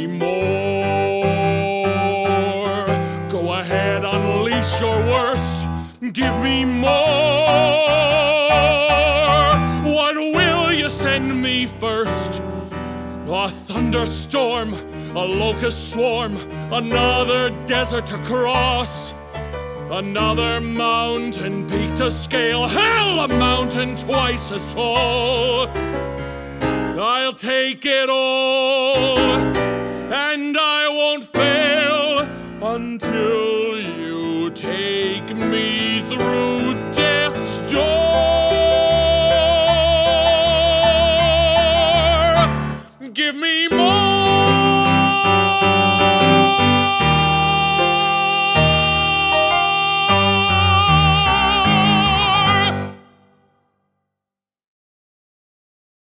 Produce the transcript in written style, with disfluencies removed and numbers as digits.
me more. Go ahead, unleash your worst. Give me more. What will you send me first? A thunderstorm, a locust swarm, another desert to cross, another mountain peak to scale, hell, a mountain twice as tall. I'll take it all, and I won't fail until you take me through death's door. Give me